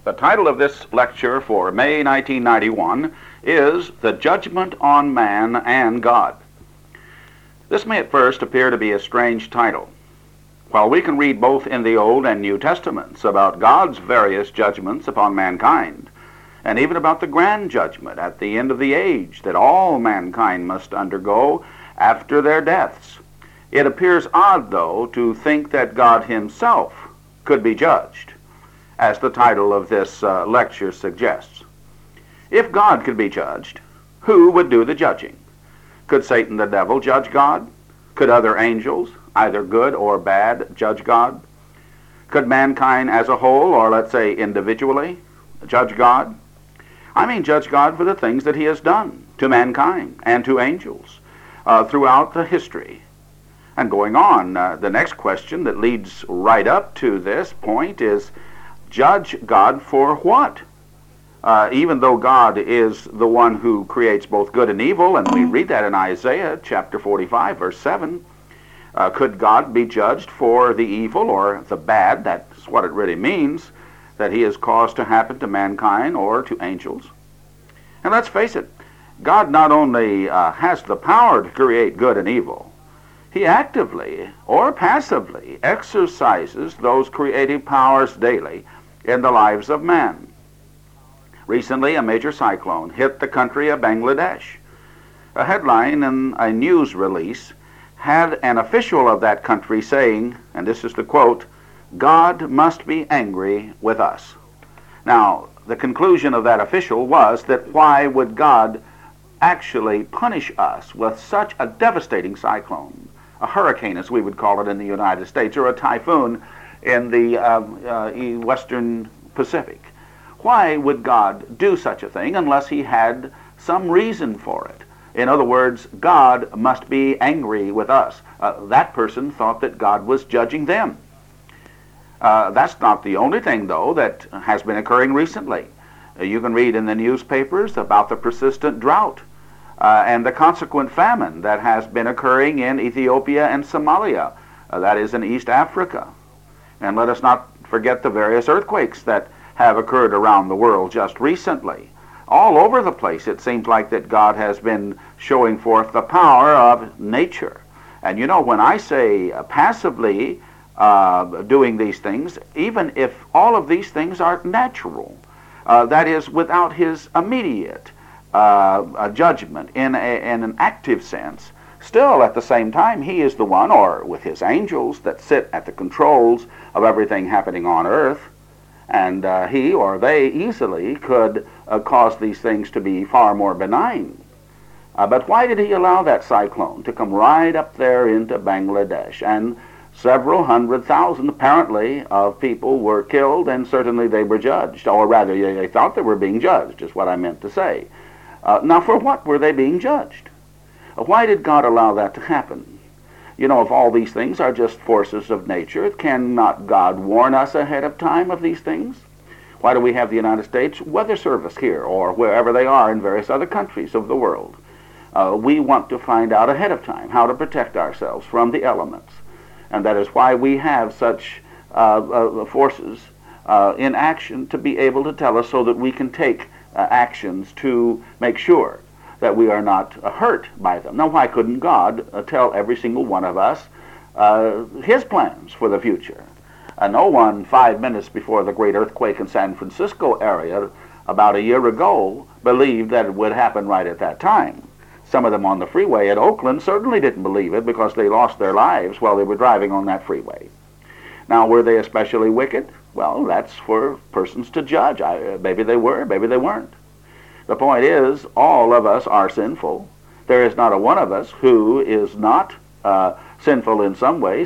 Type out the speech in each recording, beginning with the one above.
The title of this lecture for May 1991 is The Judgment on Man and God. This may at first appear to be a strange title. While we can read both in the Old and New Testaments about God's various judgments upon mankind, and even about the grand judgment at the end of the age that all mankind must undergo after their deaths, it appears odd, though, to think that God himself could be judged, as the title of this lecture suggests. If God could be judged, who would do the judging? Could Satan the devil judge God? Could other angels, either good or bad, judge God? Could mankind as a whole, or let's say individually, judge God? I mean judge God for the things that he has done to mankind and to angels throughout the history. And going on, the next question that leads right up to this point is, judge God for what? Even though God is the one who creates both good and evil, and we read that in Isaiah chapter 45, verse 7, could God be judged for the evil or the bad? That's what it really means, that he has caused to happen to mankind or to angels. And let's face it, God not only has the power to create good and evil, he actively or passively exercises those creative powers daily in the lives of man. Recently, a major cyclone hit the country of Bangladesh. A headline in a news release had an official of that country saying, and this is the quote, "God must be angry with us." Now, the conclusion of that official was that why would God actually punish us with such a devastating cyclone? A hurricane, as we would call it in the United States, or a typhoon in the Western Pacific. Why would God do such a thing unless he had some reason for it? In other words, God must be angry with us. That person thought that God was judging them. That's not the only thing, though, that has been occurring recently. You can read in the newspapers about the persistent drought and the consequent famine that has been occurring in Ethiopia and Somalia, that is in East Africa. And let us not forget the various earthquakes that have occurred around the world just recently. All over the place it seems like that God has been showing forth the power of nature. And you know, when I say passively doing these things, even if all of these things are natural, that is without his immediate judgment in an active sense, still at the same time he is the one, or with his angels that sit at the controls of everything happening on earth, and he or they easily could cause these things to be far more benign. But why did he allow that cyclone to come right up there into Bangladesh? And several 100,000 apparently of people were killed, and certainly they were judged, or rather they thought they were being judged, is what I meant to say. Now, for what were they being judged? Why did God allow that to happen? You know, if all these things are just forces of nature, cannot God warn us ahead of time of these things? Why do we have the United States Weather Service here, or wherever they are in various other countries of the world? We want to find out ahead of time how to protect ourselves from the elements. And that is why we have such forces in action to be able to tell us so that we can take actions to make sure that we are not hurt by them. Now, why couldn't God tell every single one of us his plans for the future? No one 5 minutes before the great earthquake in San Francisco area about a year ago believed that it would happen right at that time. Some of them on the freeway at Oakland certainly didn't believe it because they lost their lives while they were driving on that freeway. Now, were they especially wicked? Well, that's for persons to judge. Maybe they were, maybe they weren't. The point is, all of us are sinful. There is not a one of us who is not sinful in some way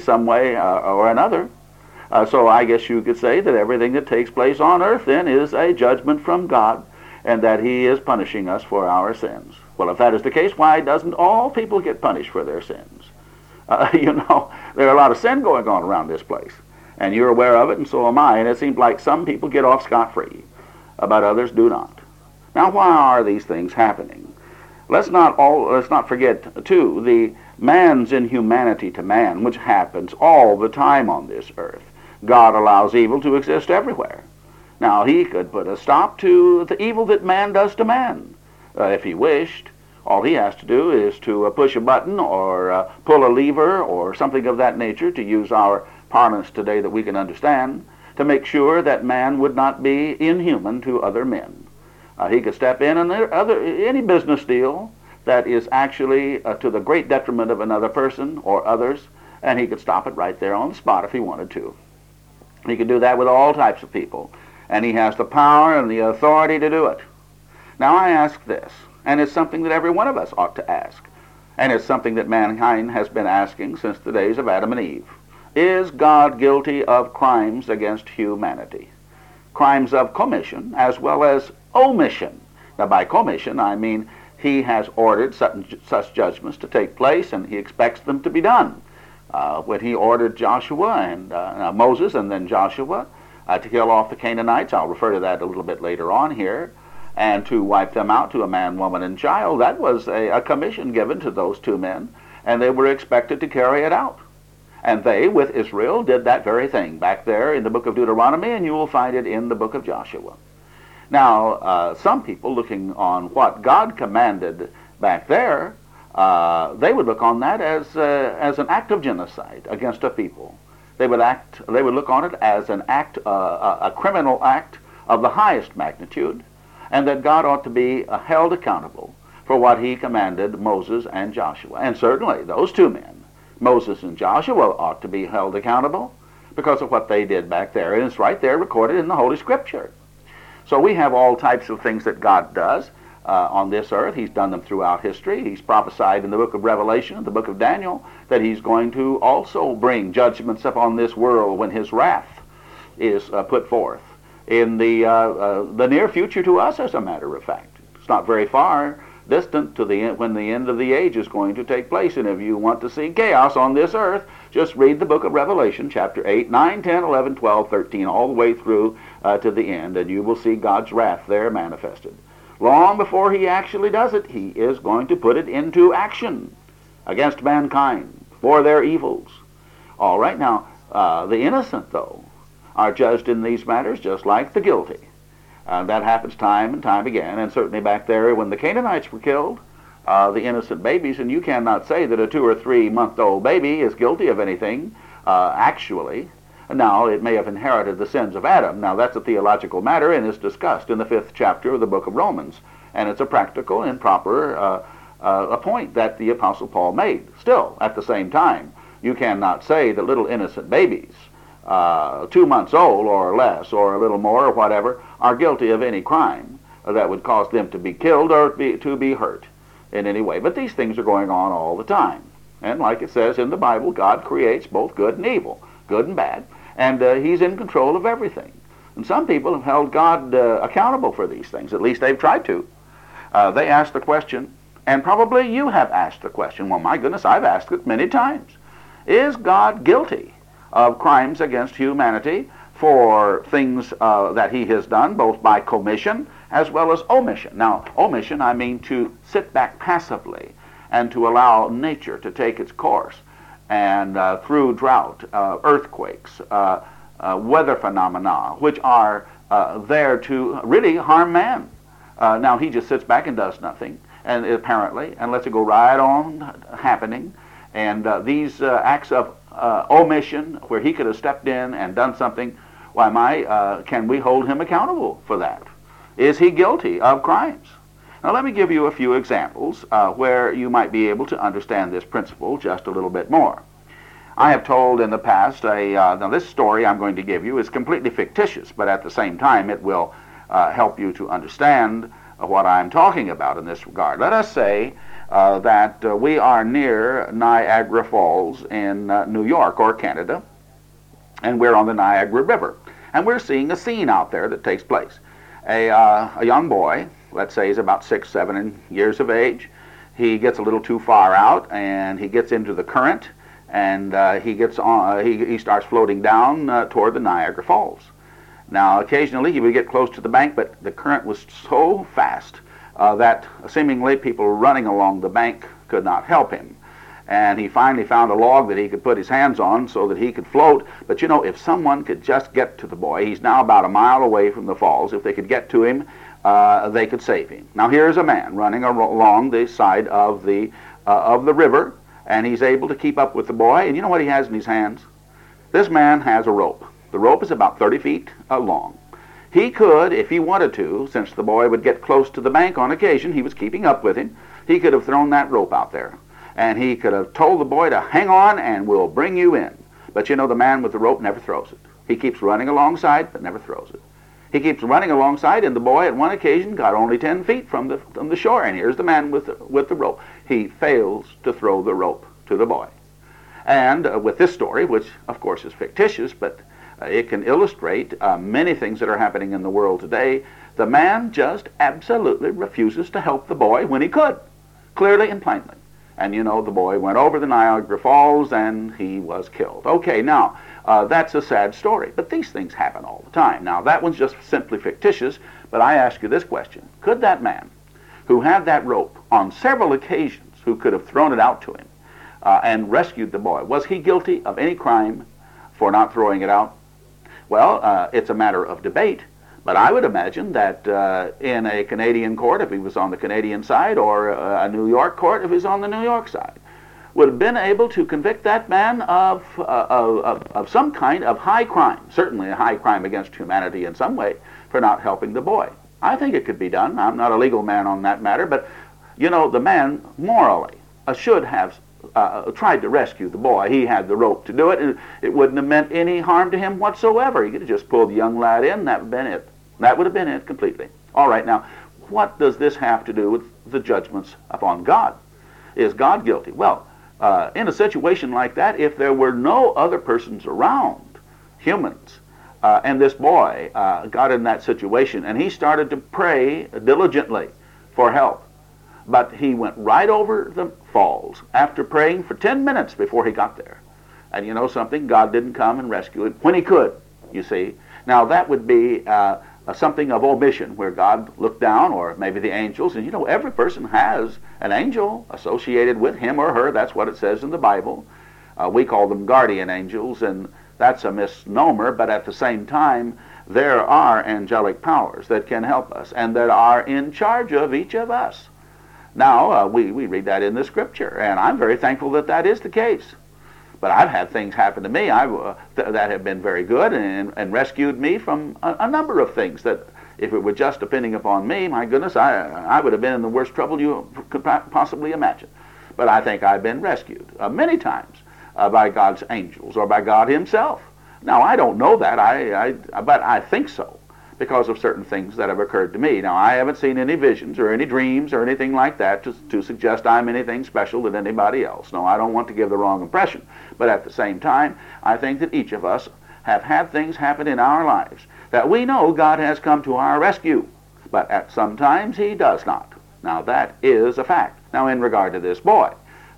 or another. So I guess you could say that everything that takes place on earth then is a judgment from God, and that he is punishing us for our sins. Well, if that is the case, why doesn't all people get punished for their sins? You know, there are a lot of sin going on around this place, and you're aware of it, and so am I, and it seems like some people get off scot-free, but others do not. Now, why are these things happening? Let's not forget, too, the man's inhumanity to man, which happens all the time on this earth. God allows evil to exist everywhere. Now, he could put a stop to the evil that man does to man, if he wished. All he has to do is to push a button or pull a lever or something of that nature, to use our parlance today that we can understand, to make sure that man would not be inhuman to other men. He could step in on any business deal that is actually to the great detriment of another person or others, and he could stop it right there on the spot if he wanted to. He could do that with all types of people, and he has the power and the authority to do it. Now I ask this, and it's something that every one of us ought to ask, and it's something that mankind has been asking since the days of Adam and Eve. Is God guilty of crimes against humanity? Crimes of commission as well as omission. Now by commission I mean he has ordered such judgments to take place, and he expects them to be done. When he ordered Joshua and Moses and then Joshua to kill off the Canaanites, I'll refer to that a little bit later on here, and to wipe them out to a man, woman, and child, that was a commission given to those two men, and they were expected to carry it out. And they, with Israel, did that very thing back there in the book of Deuteronomy, and you will find it in the book of Joshua. Now, some people looking on what God commanded back there, they would look on that as an act of genocide against a people. They would look on it as an act, a criminal act of the highest magnitude, and that God ought to be held accountable for what he commanded Moses and Joshua. And certainly those two men, Moses and Joshua, ought to be held accountable because of what they did back there. And it's right there recorded in the Holy Scripture. So we have all types of things that God does on this earth. He's done them throughout history. He's prophesied in the book of Revelation, the book of Daniel, that he's going to also bring judgments upon this world when his wrath is put forth in the near future to us, as a matter of fact. It's not very far distant to when the end of the age is going to take place. And if you want to see chaos on this earth, just read the book of Revelation, chapter 8, 9, 10, 11, 12, 13, all the way through to the end, and you will see God's wrath there manifested. Long before he actually does it, he is going to put it into action against mankind for their evils. All right, now, the innocent, though, are judged in these matters just like the guilty. That happens time and time again, and certainly back there when the Canaanites were killed, the innocent babies, and you cannot say that a 2 or 3 month old baby is guilty of anything, actually. Now, it may have inherited the sins of Adam. Now, that's a theological matter and is discussed in the 5th chapter of the book of Romans, and it's a practical and proper a point that the Apostle Paul made. Still, at the same time, you cannot say that little innocent babies, 2 months old or less or a little more or whatever, are guilty of any crime that would cause them to be killed or to be hurt in any way. But these things are going on all the time. And like it says in the Bible, God creates both good and evil, good and bad, and he's in control of everything. And some people have held God accountable for these things. At least they've tried to. They ask the question, and probably you have asked the question, well, my goodness, I've asked it many times. Is God guilty of crimes against humanity for things that he has done, both by commission as well as omission? Now, omission, I mean to sit back passively and to allow nature to take its course, and through drought, earthquakes, weather phenomena, which are there to really harm man. Now, he just sits back and does nothing, and apparently, and lets it go right on happening. And these acts of omission, where he could have stepped in and done something, why, can we hold him accountable for that? Is he guilty of crimes? Now, let me give you a few examples where you might be able to understand this principle just a little bit more. I have told in the past, now this story I'm going to give you is completely fictitious, but at the same time it will help you to understand what I'm talking about in this regard. Let us say that we are near Niagara Falls in New York or Canada, and we're on the Niagara River, and we're seeing a scene out there that takes place. A young boy, let's say he's about 6, 7 years of age, he gets a little too far out, and he gets into the current, and he starts floating down toward the Niagara Falls. Now, occasionally he would get close to the bank, but the current was so fast that seemingly people running along the bank could not help him. and he finally found a log that he could put his hands on so that he could float. But you know, if someone could just get to the boy, he's now about a mile away from the falls, if they could get to him, they could save him. Now here's a man running along the side of the river, and he's able to keep up with the boy, and you know what he has in his hands? This man has a rope. The rope is about 30 feet long. He could, if he wanted to, since the boy would get close to the bank on occasion, he was keeping up with him, he could have thrown that rope out there. And he could have told the boy to hang on and we'll bring you in. But you know, the man with the rope never throws it. He keeps running alongside, but never throws it. He keeps running alongside, and the boy at one occasion got only 10 feet from the shore. And here's the man with the rope. He fails to throw the rope to the boy. And with this story, which of course is fictitious, but it can illustrate many things that are happening in the world today, the man just absolutely refuses to help the boy when he could, clearly and plainly. And you know, the boy went over the Niagara Falls and he was killed. Okay, now, that's a sad story, but these things happen all the time. Now, that one's just simply fictitious, but I ask you this question. Could that man who had that rope on several occasions, who could have thrown it out to him and rescued the boy, was he guilty of any crime for not throwing it out? Well, it's a matter of debate. But I would imagine that in a Canadian court, if he was on the Canadian side, or a New York court, if he was on the New York side, would have been able to convict that man of some kind of high crime, certainly a high crime against humanity in some way, for not helping the boy. I think it could be done. I'm not a legal man on that matter, but, you know, the man morally should have tried to rescue the boy. He had the rope to do it, and it wouldn't have meant any harm to him whatsoever. He could have just pulled the young lad in, that would have been it. That would have been it completely. All right, now, what does this have to do with the judgments upon God? Is God guilty? Well, in a situation like that, if there were no other persons around, humans, and this boy got in that situation, and he started to pray diligently for help, but he went right over the falls after praying for 10 minutes before he got there. And you know something? God didn't come and rescue him when he could, you see. Now that would be something of omission, where God looked down, or maybe the angels, and you know, every person has an angel associated with him or her. That's what it says in the Bible. We call them guardian angels, and that's a misnomer, but at the same time, there are angelic powers that can help us and that are in charge of each of us. Now, we read that in the Scripture, and I'm very thankful that that is the case. But I've had things happen to me that have been very good and rescued me from a number of things that, if it were just depending upon me, my goodness, I would have been in the worst trouble you could possibly imagine. But I think I've been rescued many times by God's angels or by God himself. Now, I don't know that, but I think so, because of certain things that have occurred to me. Now, I haven't seen any visions or any dreams or anything like that to suggest I'm anything special than anybody else. No, I don't want to give the wrong impression. But at the same time, I think that each of us have had things happen in our lives that we know God has come to our rescue, but at some times he does not. Now, that is a fact. Now, in regard to this boy,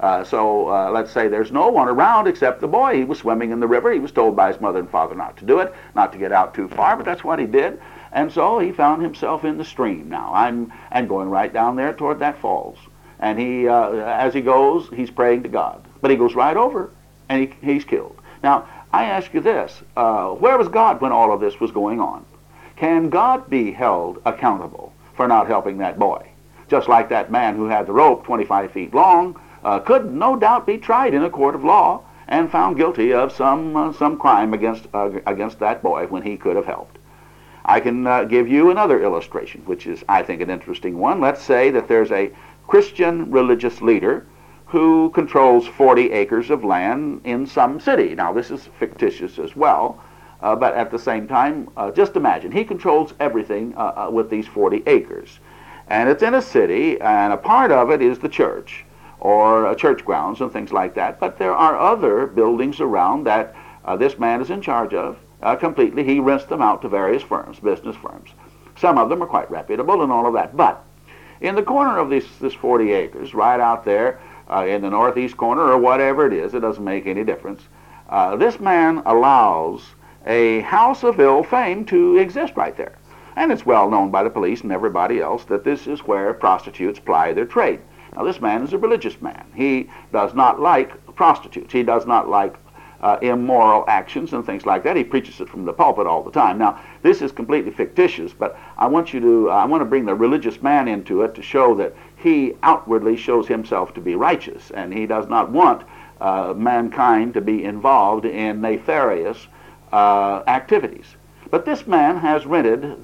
let's say there's no one around except the boy. He was swimming in the river. He was told by his mother and father not to do it, not to get out too far, but that's what he did. And so he found himself in the stream now, and going right down there toward that falls. And he, as he goes, he's praying to God. But he goes right over, and he's killed. Now, I ask you this, where was God when all of this was going on? Can God be held accountable for not helping that boy? Just like that man who had the rope 25 feet long, could no doubt be tried in a court of law and found guilty of some crime against that boy when he could have helped. I can give you another illustration, which is, I think, an interesting one. Let's say that there's a Christian religious leader who controls 40 acres of land in some city. Now, this is fictitious as well, but at the same time, just imagine, he controls everything with these 40 acres. And it's in a city, and a part of it is the church, or church grounds and things like that. But there are other buildings around that this man is in charge of completely. He rents them out to various firms, business firms. Some of them are quite reputable and all of that. But in the corner of this 40 acres, right out there in the northeast corner or whatever it is, it doesn't make any difference, this man allows a house of ill fame to exist right there. And it's well known by the police and everybody else that this is where prostitutes ply their trade. Now, this man is a religious man. He does not like prostitutes. He does not like immoral actions and things like that. He preaches it from the pulpit all the time. Now, this is completely fictitious, but I want to bring the religious man into it to show that he outwardly shows himself to be righteous, and he does not want mankind to be involved in nefarious activities. But this man has rented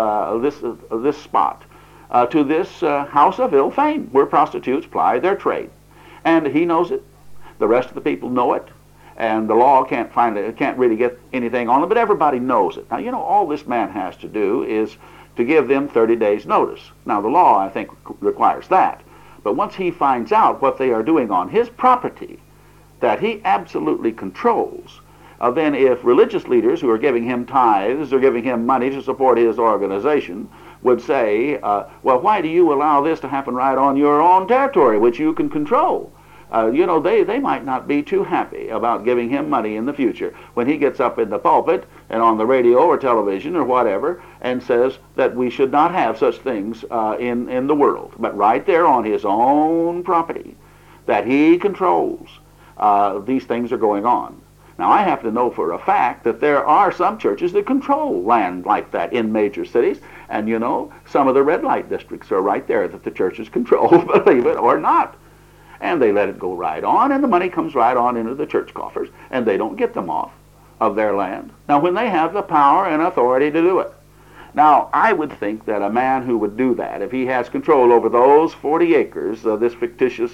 this spot to this house of ill fame, where prostitutes ply their trade, and he knows it. The rest of the people know it, and the law can't really get anything on it. But everybody knows it. Now, you know, all this man has to do is to give them 30 days' notice. Now, the law, I think, requires that. But once he finds out what they are doing on his property, that he absolutely controls, then if religious leaders who are giving him tithes or giving him money to support his organization would say, well, why do you allow this to happen right on your own territory, which you can control? You know, they might not be too happy about giving him money in the future when he gets up in the pulpit and on the radio or television or whatever and says that we should not have such things in the world. But right there on his own property that he controls, these things are going on. Now, I have to know for a fact that there are some churches that control land like that in major cities, and you know, some of the red light districts are right there that the churches control, believe it or not. And they let it go right on, and the money comes right on into the church coffers, and they don't get them off of their land. Now, when they have the power and authority to do it. Now, I would think that a man who would do that, if he has control over those 40 acres, this fictitious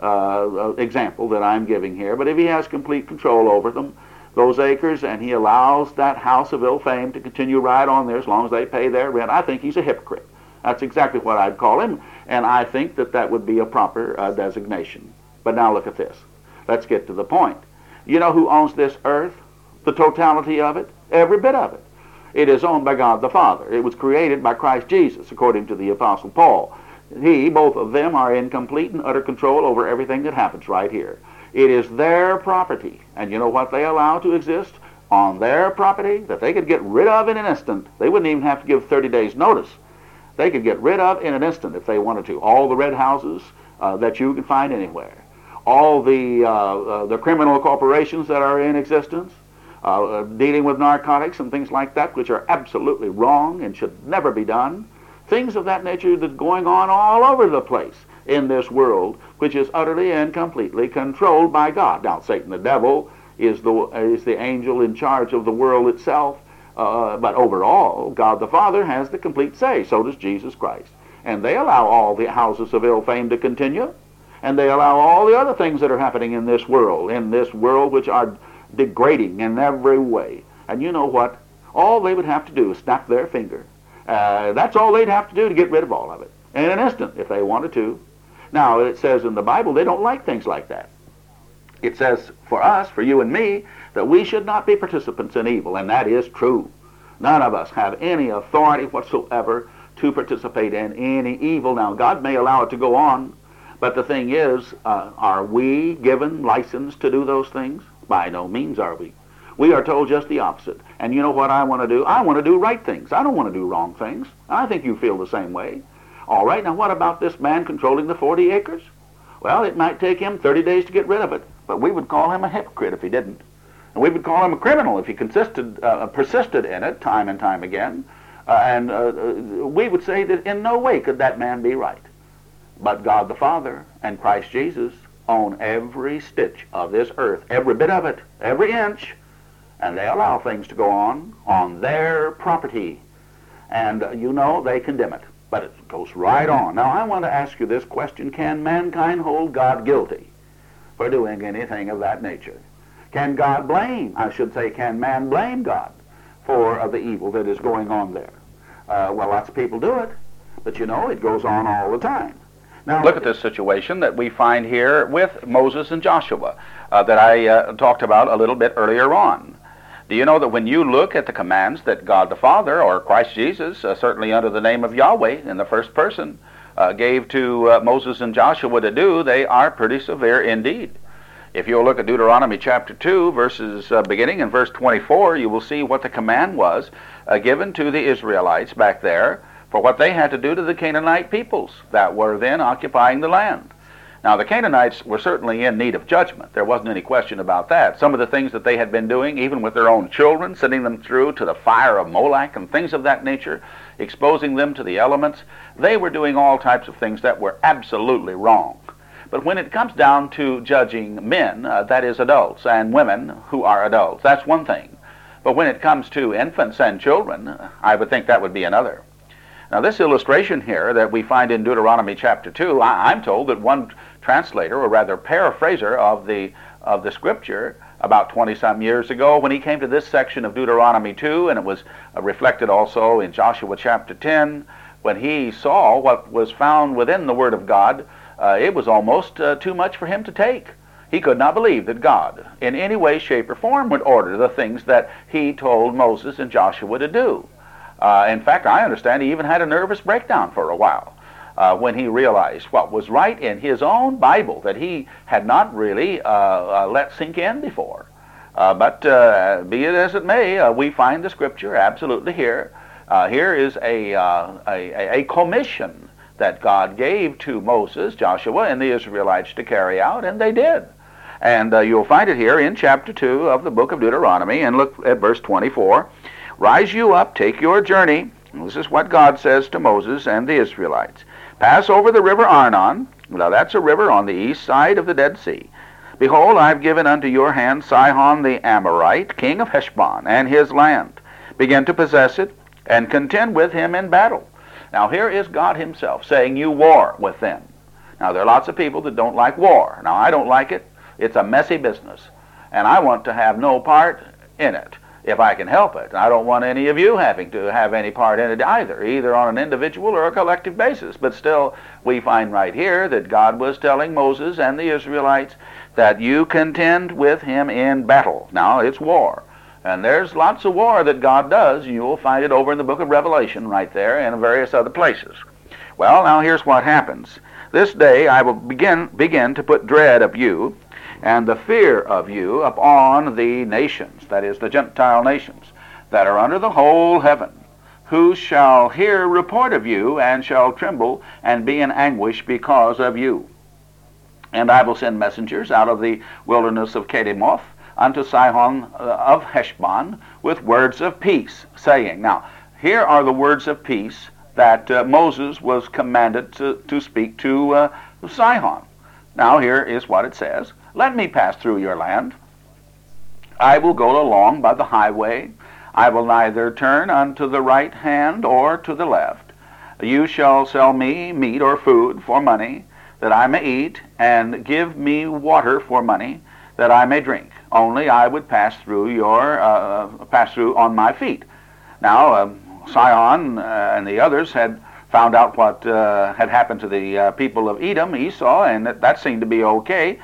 example that I'm giving here, but if he has complete control over them, those acres, and he allows that house of ill fame to continue right on there as long as they pay their rent, I think he's a hypocrite. That's exactly what I'd call him, and I think that that would be a proper designation. But now look at this. Let's get to the point. You know who owns this earth? The totality of it? Every bit of it. It is owned by God the Father. It was created by Christ Jesus, according to the Apostle Paul. Both of them are in complete and utter control over everything that happens right here. It is their property, and you know what they allow to exist on their property that they could get rid of in an instant. They wouldn't even have to give 30 days notice. They could get rid of in an instant if they wanted to. All the red houses that you can find anywhere. All the criminal corporations that are in existence, dealing with narcotics and things like that, which are absolutely wrong and should never be done. Things of that nature that's going on all over the place in this world, which is utterly and completely controlled by God. Now, Satan, the devil, is the angel in charge of the world itself, but overall, God the Father has the complete say. So does Jesus Christ. And they allow all the houses of ill fame to continue, and they allow all the other things that are happening in this world which are degrading in every way. And you know what? All they would have to do is snap their finger. That's all they'd have to do to get rid of all of it in an instant if they wanted to. Now, it says in the Bible they don't like things like that. It says for us, for you and me, that we should not be participants in evil, and that is true. None of us have any authority whatsoever to participate in any evil. Now, God may allow it to go on, but the thing is, are we given license to do those things? By no means are we. We are told just the opposite. And you know what I want to do? I want to do right things. I don't want to do wrong things. I think you feel the same way. All right, now what about this man controlling the 40 acres? Well, it might take him 30 days to get rid of it, but we would call him a hypocrite if he didn't. And we would call him a criminal if he persisted in it time and time again. And we would say that in no way could that man be right. But God the Father and Christ Jesus own every stitch of this earth, every bit of it, every inch, and they allow things to go on their property. And you know, they condemn it, but it goes right on. Now, I want to ask you this question: can mankind hold God guilty for doing anything of that nature? Can man blame God for the evil that is going on there? Well, lots of people do it, but you know, it goes on all the time. Now, look at this situation that we find here with Moses and Joshua that I talked about a little bit earlier on. Do you know that when you look at the commands that God the Father, or Christ Jesus, certainly under the name of Yahweh in the first person, gave to Moses and Joshua to do, they are pretty severe indeed. If you'll look at Deuteronomy chapter 2, beginning in verse 24, you will see what the command was given to the Israelites back there for what they had to do to the Canaanite peoples that were then occupying the land. Now, the Canaanites were certainly in need of judgment. There wasn't any question about that. Some of the things that they had been doing, even with their own children, sending them through to the fire of Molech and things of that nature, exposing them to the elements, they were doing all types of things that were absolutely wrong. But when it comes down to judging men, that is adults, and women who are adults, that's one thing. But when it comes to infants and children, I would think that would be another. Now, this illustration here that we find in Deuteronomy chapter 2, I'm told that one translator, or rather paraphraser of the scripture, about 20-some years ago, when he came to this section of Deuteronomy 2, and it was reflected also in Joshua chapter 10, when he saw what was found within the Word of God, it was almost too much for him to take. He could not believe that God, in any way, shape, or form, would order the things that he told Moses and Joshua to do. In fact, I understand he even had a nervous breakdown for a while when he realized what was right in his own Bible that he had not really let sink in before. But be it as it may, we find the scripture absolutely here. Here is a commission that God gave to Moses, Joshua, and the Israelites to carry out, and they did. And you'll find it here in chapter 2 of the book of Deuteronomy, and look at verse 24. Rise you up, take your journey. This is what God says to Moses and the Israelites. Pass over the river Arnon. Now that's a river on the east side of the Dead Sea. Behold, I've given unto your hand Sihon the Amorite, king of Heshbon, and his land. Begin to possess it, and contend with him in battle. Now here is God himself saying you war with them. Now there are lots of people that don't like war. Now I don't like it. It's a messy business, and I want to have no part in it if I can help it. And I don't want any of you having to have any part in it either on an individual or a collective basis. But still, we find right here that God was telling Moses and the Israelites that you contend with him in battle. Now, it's war. And there's lots of war that God does. You will find it over in the book of Revelation right there and in various other places. Well, now here's what happens. This day I will begin to put dread of you, and the fear of you upon the nations, that is, the Gentile nations, that are under the whole heaven, who shall hear report of you, and shall tremble, and be in anguish because of you. And I will send messengers out of the wilderness of Kedemoth unto Sihon of Heshbon with words of peace, saying. Now, here are the words of peace that Moses was commanded to speak to Sihon. Now, here is what it says. Let me pass through your land. I will go along by the highway. I will neither turn unto the right hand or to the left. You shall sell me meat or food for money, that I may eat, and give me water for money, that I may drink. Only I would pass through on my feet. Now, Sihon and the others had found out what had happened to the people of Edom, Esau, and that seemed to be okay.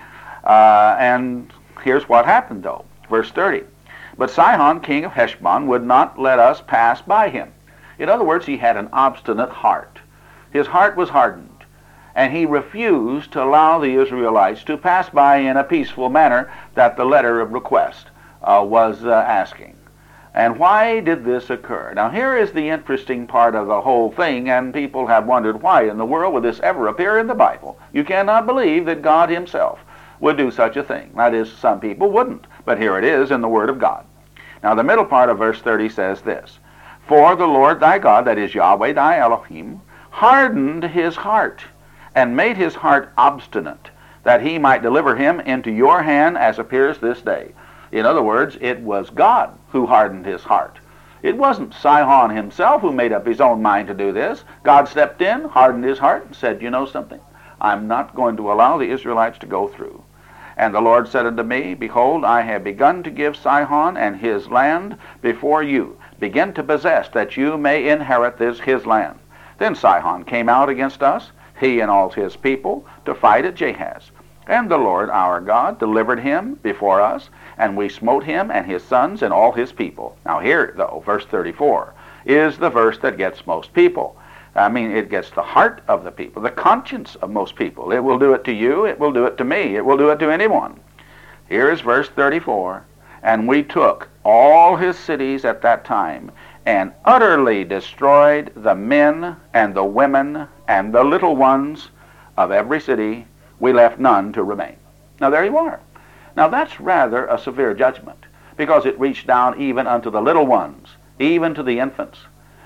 And here's what happened, though. Verse 30. But Sihon, king of Heshbon, would not let us pass by him. In other words, he had an obstinate heart. His heart was hardened, and he refused to allow the Israelites to pass by in a peaceful manner that the letter of request was asking. And why did this occur? Now, here is the interesting part of the whole thing, and people have wondered why in the world would this ever appear in the Bible. You cannot believe that God himself would do such a thing. That is, some people wouldn't, but here it is in the Word of God. Now, the middle part of verse 30 says this, For the Lord thy God, that is Yahweh thy Elohim, hardened his heart, and made his heart obstinate, that he might deliver him into your hand, as appears this day. In other words, it was God who hardened his heart. It wasn't Sihon himself who made up his own mind to do this. God stepped in, hardened his heart, and said, you know something? I'm not going to allow the Israelites to go through. And the Lord said unto me, Behold, I have begun to give Sihon and his land before you. Begin to possess, that you may inherit his land. Then Sihon came out against us, he and all his people, to fight at Jahaz. And the Lord our God delivered him before us, and we smote him and his sons and all his people. Now here, though, verse 34, is the verse that gets most people. I mean, it gets the heart of the people, the conscience of most people. It will do it to you, it will do it to me, it will do it to anyone. Here is verse 34, And we took all his cities at that time, and utterly destroyed the men and the women and the little ones of every city We left none to remain. Now there you are. Now that's rather a severe judgment, because it reached down even unto the little ones, even to the infants.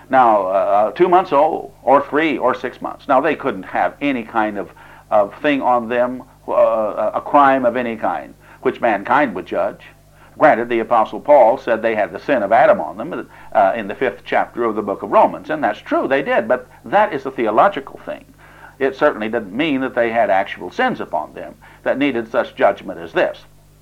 Now, 2 months old, or 3 or 6 months. Now they couldn't have any kind of thing on them, a crime of any kind, which mankind would judge. Granted, the Apostle Paul said they had the sin of Adam on them in the 5th chapter of the book of Romans, and that's true, they did, but that is a theological thing. It certainly didn't mean that they had actual sins upon them that needed such judgment as this.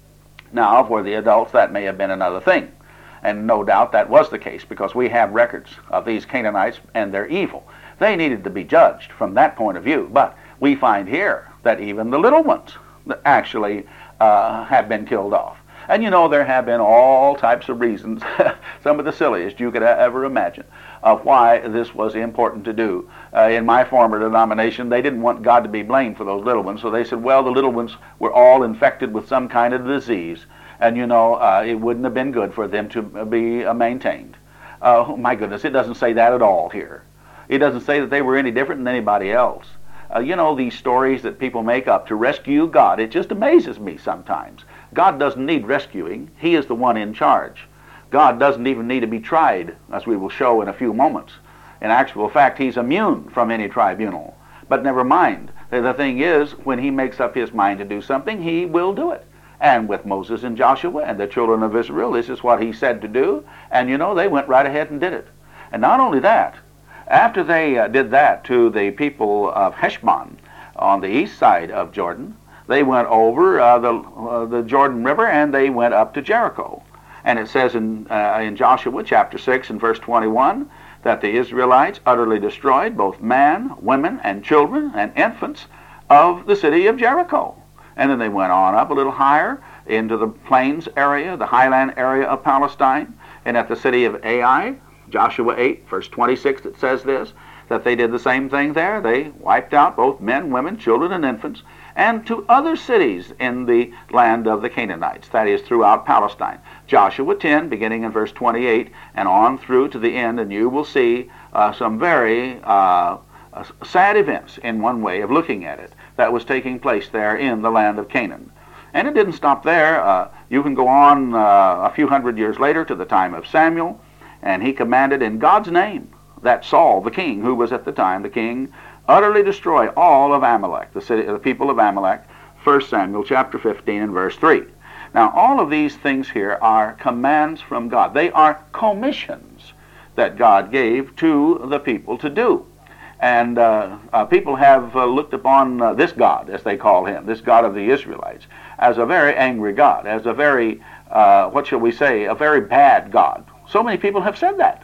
Now, for the adults, that may have been another thing, and no doubt that was the case, because we have records of these Canaanites and their evil. They needed to be judged from that point of view, but we find here that even the little ones actually have been killed off. And you know, there have been all types of reasons, some of the silliest you could ever imagine, of why this was important to do. In my former denomination, they didn't want God to be blamed for those little ones, so they said, well, the little ones were all infected with some kind of disease, and you know, it wouldn't have been good for them to be maintained. Oh my goodness, it doesn't say that at all here. It doesn't say that they were any different than anybody else. You know, these stories that people make up to rescue God, it just amazes me sometimes. God doesn't need rescuing. He is the one in charge. God doesn't even need to be tried, as we will show in a few moments. In actual fact, he's immune from any tribunal. But never mind. The thing is, when he makes up his mind to do something, he will do it. And with Moses and Joshua and the children of Israel, this is what he said to do. And you know, they went right ahead and did it. And not only that, after they did that to the people of Heshbon on the east side of Jordan, they went over the Jordan River and they went up to Jericho. And it says in Joshua chapter 6 and verse 21 that the Israelites utterly destroyed both man, women, and children and infants of the city of Jericho. And then they went on up a little higher into the plains area, the highland area of Palestine, and at the city of Ai, Joshua 8, verse 26, it says this, that they did the same thing there. They wiped out both men, women, children, and infants, and to other cities in the land of the Canaanites, that is, throughout Palestine. Joshua 10, beginning in verse 28, and on through to the end, and you will see some very sad events, in one way of looking at it, that was taking place there in the land of Canaan. And it didn't stop there. You can go on a few hundred years later to the time of Samuel, and he commanded in God's name that Saul, the king, who was at the time the king, utterly destroy all of Amalek, the people of Amalek, 1 Samuel chapter 15 and verse 3. Now, all of these things here are commands from God. They are commissions that God gave to the people to do. And people have looked upon this God, as they call him, this God of the Israelites, as a very angry God, as a very, what shall we say, a very bad God. So many people have said that.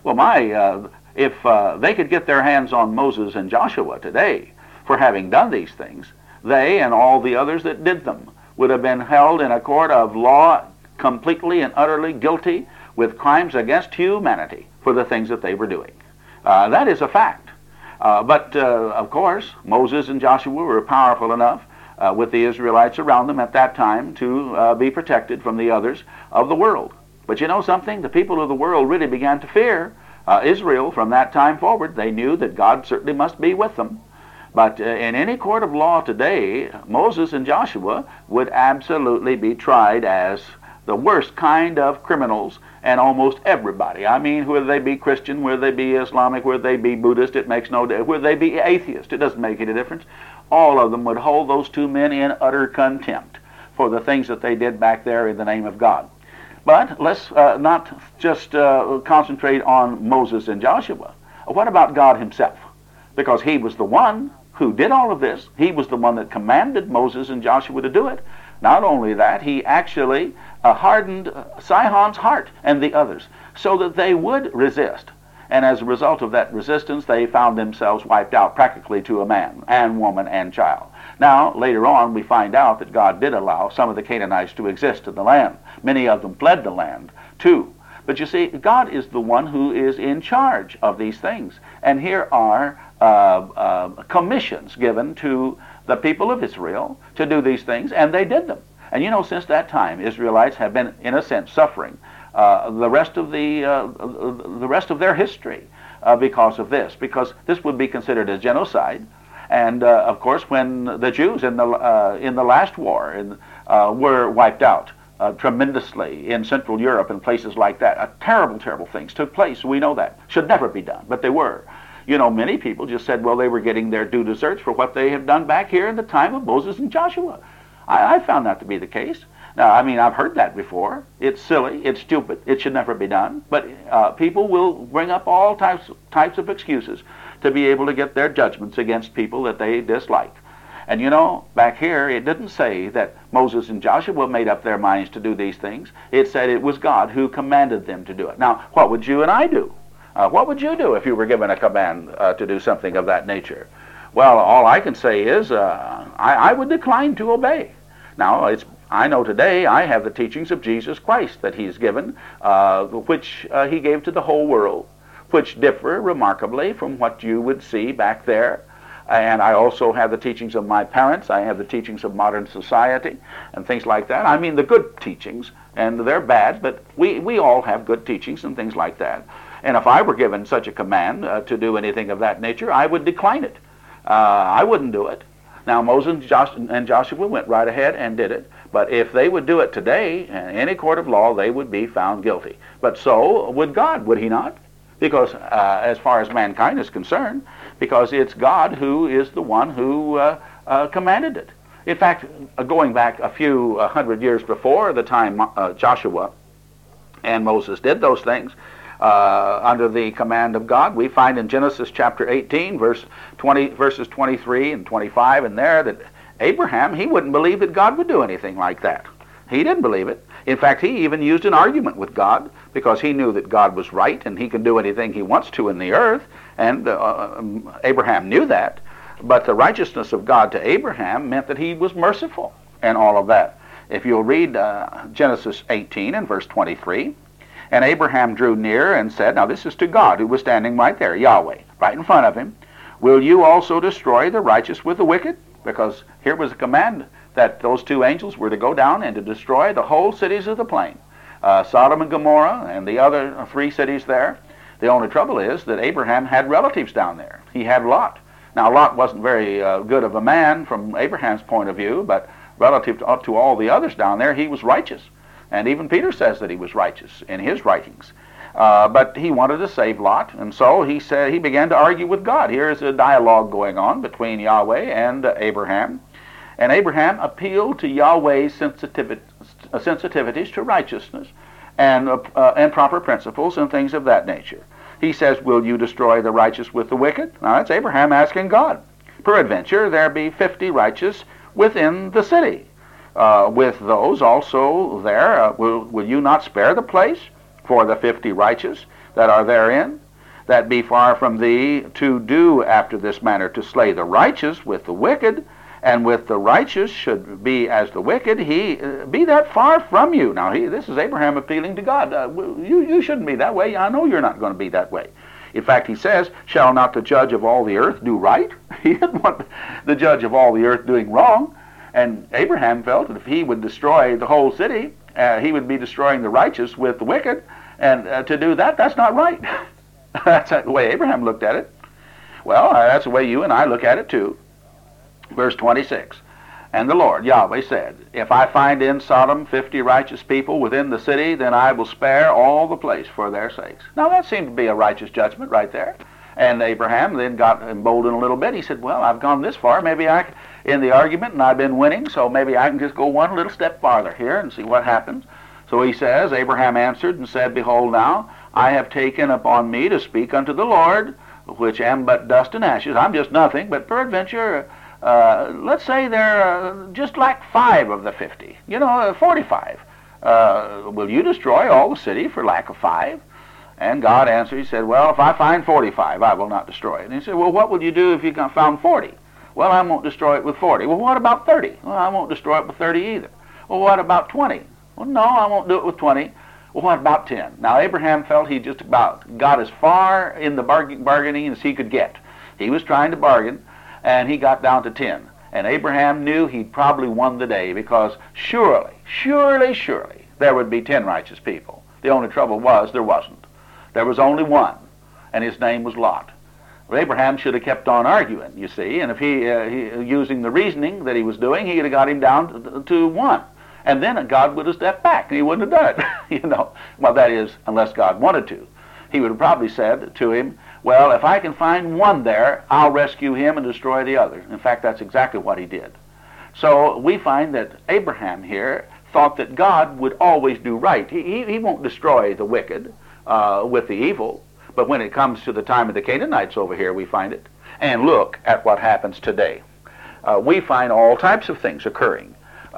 Well, if they could get their hands on Moses and Joshua today for having done these things, they and all the others that did them would have been held in a court of law completely and utterly guilty with crimes against humanity for the things that they were doing. That is a fact. But of course, Moses and Joshua were powerful enough with the Israelites around them at that time to be protected from the others of the world. But you know something? The people of the world really began to fear Israel from that time forward. They knew that God certainly must be with them. But in any court of law today, Moses and Joshua would absolutely be tried as the worst kind of criminals, and almost everybody. I mean, whether they be Christian, whether they be Islamic, whether they be Buddhist, it makes no difference. Whether they be atheist, it doesn't make any difference. All of them would hold those two men in utter contempt for the things that they did back there in the name of God. But let's not just concentrate on Moses and Joshua. What about God himself? Because he was the one who did all of this. He was the one that commanded Moses and Joshua to do it. Not only that, he actually hardened Sihon's heart and the others so that they would resist. And as a result of that resistance, they found themselves wiped out practically to a man and woman and child. Now, later on, we find out that God did allow some of the Canaanites to exist in the land. Many of them fled the land, too. But you see, God is the one who is in charge of these things. And here are commissions given to the people of Israel to do these things, and they did them. And you know, since that time, Israelites have been, in a sense, suffering the rest of their history because of this, because this would be considered as genocide. And of course, when the Jews in the last war were wiped out tremendously in Central Europe and places like that, terrible, terrible things took place. We know that. Should never be done, but they were. Many people just said, well, they were getting their due deserts for what they have done back here in the time of Moses and Joshua. I found that to be the case. Now, I've heard that before. It's silly. It's stupid. It should never be done. But people will bring up all types of excuses to be able to get their judgments against people that they dislike. And back here, it didn't say that Moses and Joshua made up their minds to do these things. It said it was God who commanded them to do it. Now, what would you and I do? What would you do if you were given a command to do something of that nature? Well, all I can say is I would decline to obey. Now, I know today I have the teachings of Jesus Christ that he's given, which he gave to the whole world, which differ remarkably from what you would see back there. And I also have the teachings of my parents. I have the teachings of modern society and things like that. I mean the good teachings, and they're bad, but we all have good teachings and things like that. And if I were given such a command to do anything of that nature, I would decline it. I wouldn't do it. Now, Moses and Joshua went right ahead and did it. But if they would do it today, in any court of law, they would be found guilty. But so would God, would he not? Because as far as mankind is concerned, because it's God who is the one who commanded it. In fact, going back a few hundred years before the time Joshua and Moses did those things, under the command of God, we find in Genesis chapter 18, verses 23 and 25, and there that Abraham, he wouldn't believe that God would do anything like that. He didn't believe it. In fact, he even used an argument with God because he knew that God was right and he can do anything he wants to in the earth, and Abraham knew that. But the righteousness of God to Abraham meant that he was merciful and all of that. If you'll read Genesis 18 and verse 23, and Abraham drew near and said, now this is to God who was standing right there, Yahweh, right in front of him, will you also destroy the righteous with the wicked? Because here was a command that those two angels were to go down and to destroy the whole cities of the plain, Sodom and Gomorrah and the other three cities there. The only trouble is that Abraham had relatives down there. He had Lot. Now, Lot wasn't very good of a man from Abraham's point of view, but relative to all the others down there, he was righteous. And even Peter says that he was righteous in his writings. But he wanted to save Lot, and so he began to argue with God. Here's a dialogue going on between Yahweh and Abraham. And Abraham appealed to Yahweh's sensitivities to righteousness and proper principles and things of that nature. He says, will you destroy the righteous with the wicked? Now that's Abraham asking God. Peradventure there be 50 righteous within the city. With those also there, will you not spare the place for the 50 righteous that are therein? That be far from thee to do after this manner, to slay the righteous with the wicked, and with the righteous should be as the wicked, he be that far from you. Now this is Abraham appealing to God. You shouldn't be that way. I know you're not going to be that way. In fact, he says, shall not the judge of all the earth do right? He didn't want the judge of all the earth doing wrong. And Abraham felt that if he would destroy the whole city, he would be destroying the righteous with the wicked. And to do that, that's not right. That's the way Abraham looked at it. Well, that's the way you and I look at it too. Verse 26, and the Lord, Yahweh, said, if I find in Sodom 50 righteous people within the city, then I will spare all the place for their sakes. Now that seemed to be a righteous judgment right there. And Abraham then got emboldened a little bit. He said, well, I've gone this far. Maybe in the argument, and I've been winning, so maybe I can just go one little step farther here and see what happens. So he says, Abraham answered and said, behold now, I have taken upon me to speak unto the Lord, which am but dust and ashes. I'm just nothing, but peradventure, let's say there just lack 5 of the 50, 45. Will you destroy all the city for lack of 5? And God answered, he said, well, if I find 45, I will not destroy it. And he said, well, what would you do if you found 40? Well, I won't destroy it with 40. Well, what about 30? Well, I won't destroy it with 30 either. Well, what about 20? Well, no, I won't do it with 20. Well, what about 10? Now, Abraham felt he just about got as far in the bargaining as he could get. He was trying to bargain, and he got down to 10. And Abraham knew he'd probably won the day, because surely, there would be 10 righteous people. The only trouble was there wasn't. There was only one, and his name was Lot. Abraham should have kept on arguing, you see, and if he using the reasoning that he was doing, he'd have got him down to 1. And then God would have stepped back, and he wouldn't have done it. Well, that is, unless God wanted to. He would have probably said to him, well, if I can find 1 there, I'll rescue him and destroy the other. In fact, that's exactly what he did. So we find that Abraham here thought that God would always do right. He won't destroy the wicked with the evil. But when it comes to the time of the Canaanites over here, we find it. And look at what happens today. We find all types of things occurring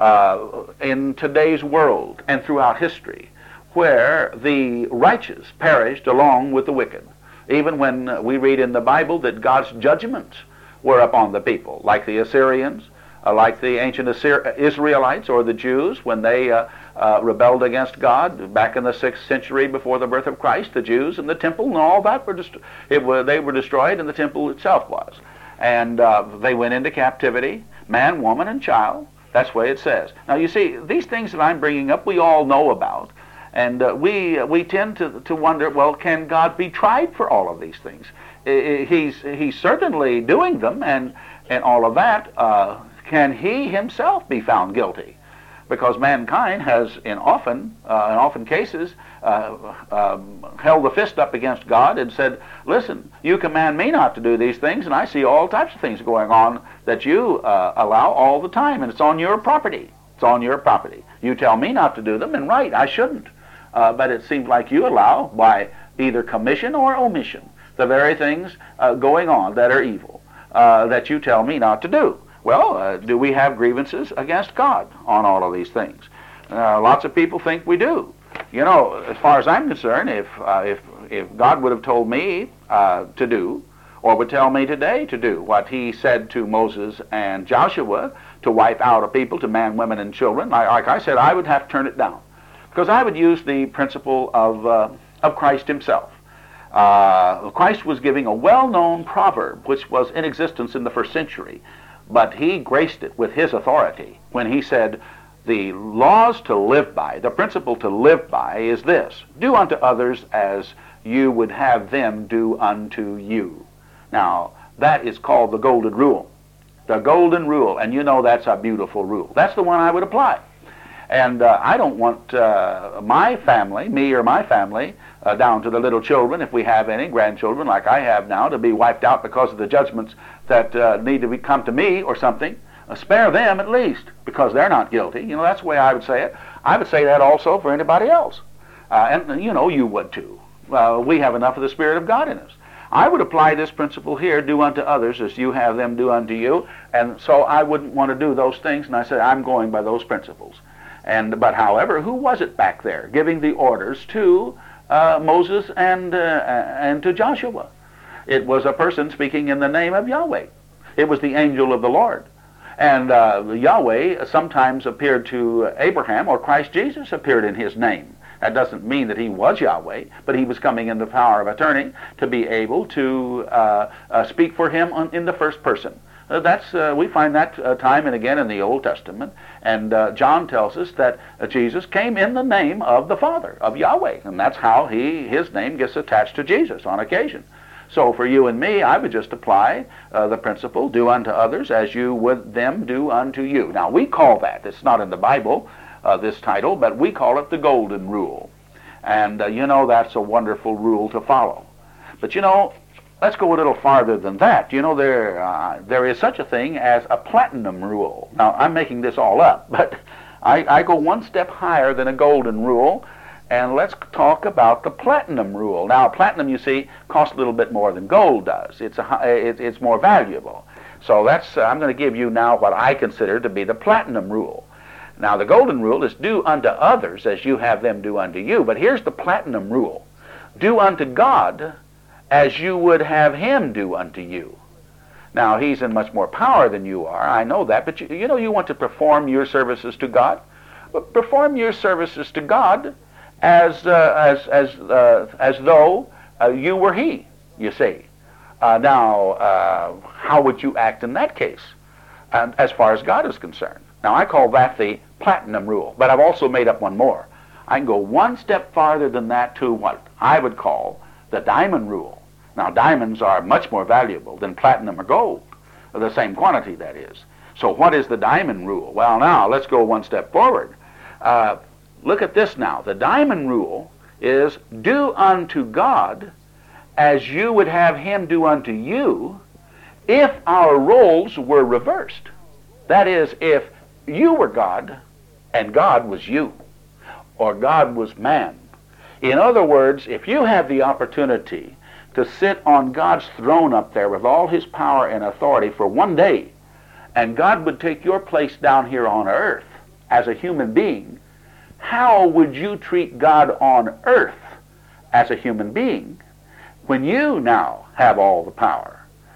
in today's world and throughout history where the righteous perished along with the wicked. Even when we read in the Bible that God's judgments were upon the people, like the Assyrians, like the ancient Israelites or the Jews when they rebelled against God back in the 6th century before the birth of Christ. The Jews and the temple and all that they were destroyed, and the temple itself was. And they went into captivity, man, woman, and child. That's the way it says. Now you see, these things that I'm bringing up, we all know about. And we tend to wonder, well, can God be tried for all of these things? He's certainly doing them and all of that. Can he himself be found guilty? Because mankind has in often cases held the fist up against God and said, listen, you command me not to do these things, and I see all types of things going on that you allow all the time, and it's on your property. It's on your property. You tell me not to do them, and right, I shouldn't. But it seems like you allow, by either commission or omission, the very things going on that are evil, that you tell me not to do. Well, do we have grievances against God on all of these things? Lots of people think we do. As far as I'm concerned, if God would have told me to do, or would tell me today to do what he said to Moses and Joshua, to wipe out a people, to man, women, and children, like I said, I would have to turn it down. Because I would use the principle of Christ himself. Christ was giving a well-known proverb, which was in existence in the 1st century, but he graced it with his authority when he said, the laws to live by, the principle to live by is this: do unto others as you would have them do unto you. Now, that is called the golden rule. The golden rule, and that's a beautiful rule. That's the one I would apply. And I don't want my family, me or my family, down to the little children, if we have any grandchildren like I have now, to be wiped out because of the judgments that need to come to me or something. Spare them at least, because they're not guilty. That's the way I would say it. I would say that also for anybody else. And you would too. We have enough of the Spirit of God in us. I would apply this principle here: do unto others as you have them do unto you. And so I wouldn't want to do those things, and I said I'm going by those principles. But however, who was it back there giving the orders to Moses and to Joshua? It was a person speaking in the name of Yahweh. It was the angel of the Lord. And Yahweh sometimes appeared to Abraham, or Christ Jesus appeared in his name. That doesn't mean that he was Yahweh, but he was coming in the power of attorney to be able to speak for him in the first person. We find that time and again in the Old Testament. And John tells us that Jesus came in the name of the Father, of Yahweh. And that's how his name gets attached to Jesus on occasion. So for you and me, I would just apply the principle: do unto others as you would them do unto you. Now, we call that, it's not in the Bible, this title, but we call it the golden rule. And that's a wonderful rule to follow. But let's go a little farther than that. There is such a thing as a platinum rule. Now, I'm making this all up, but I go one step higher than a golden rule, and let's talk about the platinum rule. Now, platinum, you see, costs a little bit more than gold does. It's more valuable. So I'm going to give you now what I consider to be the platinum rule. Now, the golden rule is do unto others as you have them do unto you. But here's the platinum rule: do unto God as you would have him do unto you. Now, he's in much more power than you are, I know that, but you want to perform your services to God. But perform your services to God as though you were he, you see. Now, how would you act in that case, as far as God is concerned? Now, I call that the platinum rule, but I've also made up one more. I can go one step farther than that to what I would call the diamond rule. Now, diamonds are much more valuable than platinum or gold, the same quantity, that is. So what is the diamond rule? Well, now, let's go one step forward. Look at this now. The diamond rule is do unto God as you would have him do unto you if our roles were reversed. That is, if you were God and God was you, or God was man. In other words, if you have the opportunity to sit on God's throne up there with all his power and authority for one day, and God would take your place down here on earth as a human being, how would you treat God on earth as a human being when you now have all the power?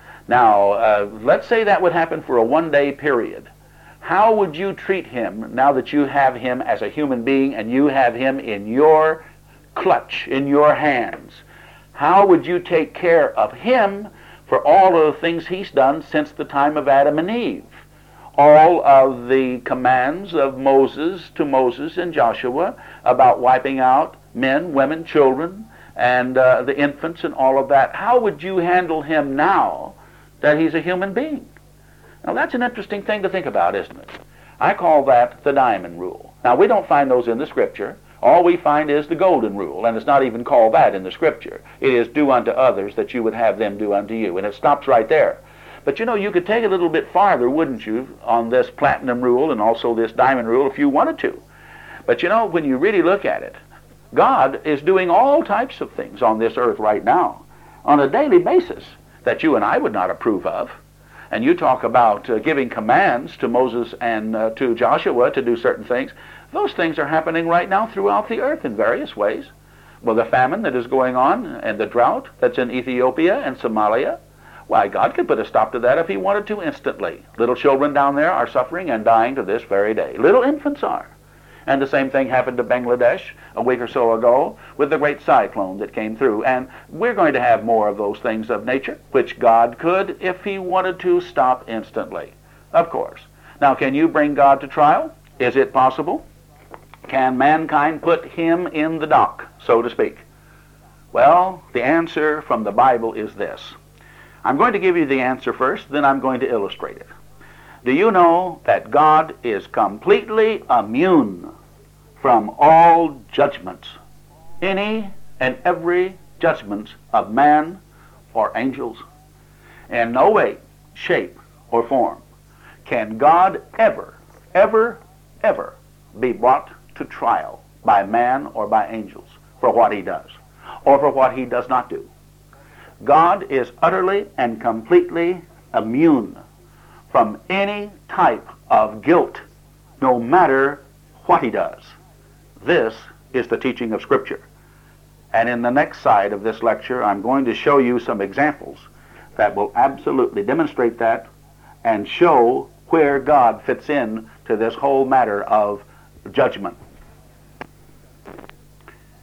Now, let's say that would happen for a one-day period. How would you treat him now that you have him as a human being and you have him in your clutch, in your hands? How would you take care of him for all of the things he's done since the time of Adam and Eve? All of the commands of Moses to Moses and Joshua about wiping out men, women, children, and the infants and all of that. How would you handle him now that he's a human being? Now, that's an interesting thing to think about, isn't it? I call that the diamond rule. Now, we don't find those in the Scripture. All we find is the golden rule, and it's not even called that in the Scripture. It is do unto others that you would have them do unto you, and it stops right there. But, you could take it a little bit farther, wouldn't you, on this platinum rule and also this diamond rule if you wanted to. But, when you really look at it, God is doing all types of things on this earth right now on a daily basis that you and I would not approve of. And you talk about giving commands to Moses and to Joshua to do certain things. Those things are happening right now throughout the earth in various ways. Well, the famine that is going on and the drought that's in Ethiopia and Somalia, why, God could put a stop to that if he wanted to instantly. Little children down there are suffering and dying to this very day. Little infants are. And the same thing happened to Bangladesh a week or so ago with the great cyclone that came through. And we're going to have more of those things of nature, which God could, if he wanted to, stop instantly. Of course. Now, can you bring God to trial? Is it possible? Can mankind put him in the dock, so to speak? Well, the answer from the Bible is this. I'm going to give you the answer first, then I'm going to illustrate it. Do you know that God is completely immune from all judgments, any and every judgments of man or angels? In no way, shape, or form can God ever be brought to trial by man or by angels for what he does or for what he does not do. God is utterly and completely immune from any type of guilt, no matter what he does. This is the teaching of Scripture. And in the next side of this lecture, I'm going to show you some examples that will absolutely demonstrate that and show where God fits in to this whole matter of judgment.